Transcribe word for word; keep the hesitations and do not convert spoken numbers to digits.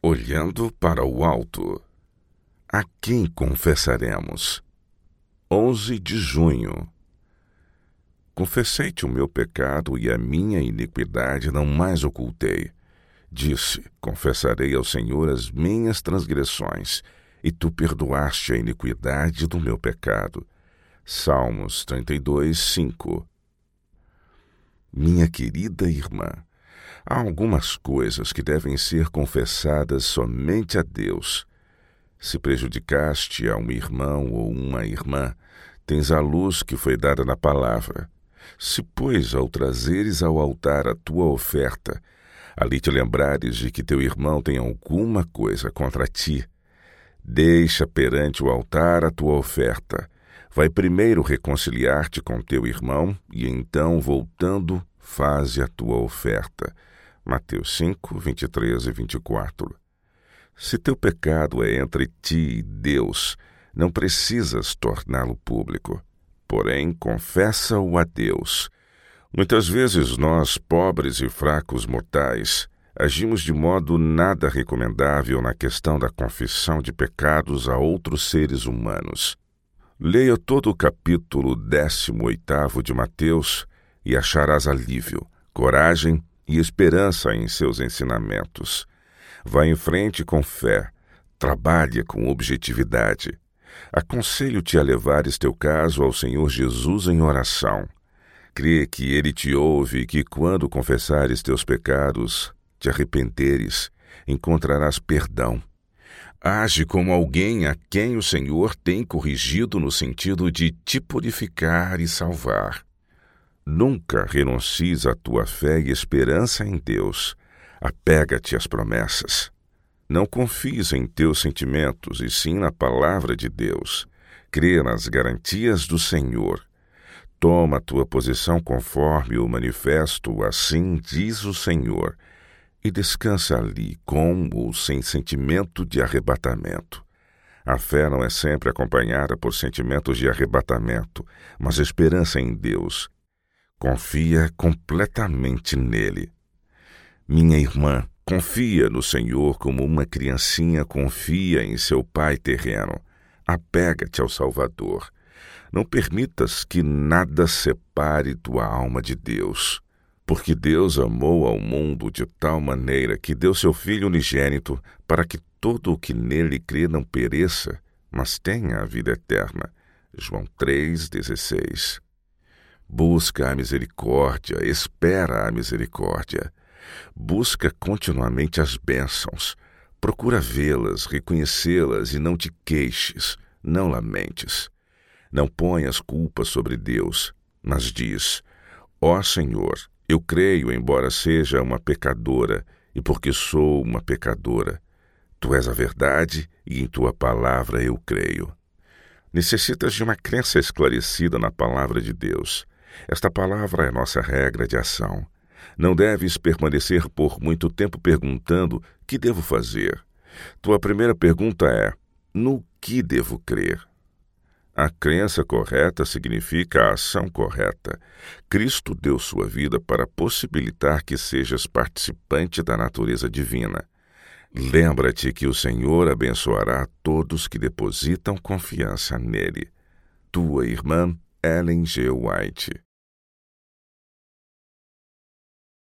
Olhando para o alto, a quem confessaremos? onze de junho. Confessei-te o meu pecado e a minha iniquidade não mais ocultei. Disse, confessarei ao Senhor as minhas transgressões, e tu perdoaste a iniquidade do meu pecado. Salmos trinta e dois, cinco. Minha querida irmã, há algumas coisas que devem ser confessadas somente a Deus. Se prejudicaste a um irmão ou uma irmã, tens a luz que foi dada na palavra. Se, pois, ao trazeres ao altar a tua oferta, ali te lembrares de que teu irmão tem alguma coisa contra ti, deixa perante o altar a tua oferta. Vai primeiro reconciliar-te com teu irmão e então, voltando, faze a tua oferta. Mateus cinco, vinte e três e vinte e quatro. Se teu pecado é entre ti e Deus, não precisas torná-lo público. Porém, confessa-o a Deus. Muitas vezes nós, pobres e fracos mortais, agimos de modo nada recomendável na questão da confissão de pecados a outros seres humanos. Leia todo o capítulo décimo oitavo de Mateus e acharás alívio, coragem e esperança em seus ensinamentos. Vá em frente com fé, trabalhe com objetividade. Aconselho-te a levares teu caso ao Senhor Jesus em oração. Crê que Ele te ouve e que, quando confessares teus pecados, te arrependeres, encontrarás perdão. Age como alguém a quem o Senhor tem corrigido no sentido de te purificar e salvar. Nunca renuncies à tua fé e esperança em Deus. Apega-te às promessas. Não confies em teus sentimentos, e sim na palavra de Deus. Crê nas garantias do Senhor. Toma a tua posição conforme o manifesto, assim diz o Senhor, e descansa ali, com ou sem sentimento de arrebatamento. A fé não é sempre acompanhada por sentimentos de arrebatamento, mas esperança em Deus. Confia completamente nele. Minha irmã, confia no Senhor como uma criancinha confia em seu pai terreno. Apega-te ao Salvador. Não permitas que nada separe tua alma de Deus. Porque Deus amou ao mundo de tal maneira que deu seu Filho unigênito para que todo o que nele crê não pereça, mas tenha a vida eterna. João três, dezesseis. Busca a misericórdia, espera a misericórdia. Busca continuamente as bênçãos. Procura vê-las, reconhecê-las e não te queixes, não lamentes. Não ponhas culpa sobre Deus, mas diz: ó Senhor, eu creio, embora seja uma pecadora, e porque sou uma pecadora. Tu és a verdade, e em tua palavra eu creio. Necessitas de uma crença esclarecida na palavra de Deus. Esta palavra é nossa regra de ação. Não deves permanecer por muito tempo perguntando: que devo fazer? Tua primeira pergunta é: no que devo crer? A crença correta significa a ação correta. Cristo deu sua vida para possibilitar que sejas participante da natureza divina. Lembra-te que o Senhor abençoará todos que depositam confiança nele. Tua irmã, Ellen G. White.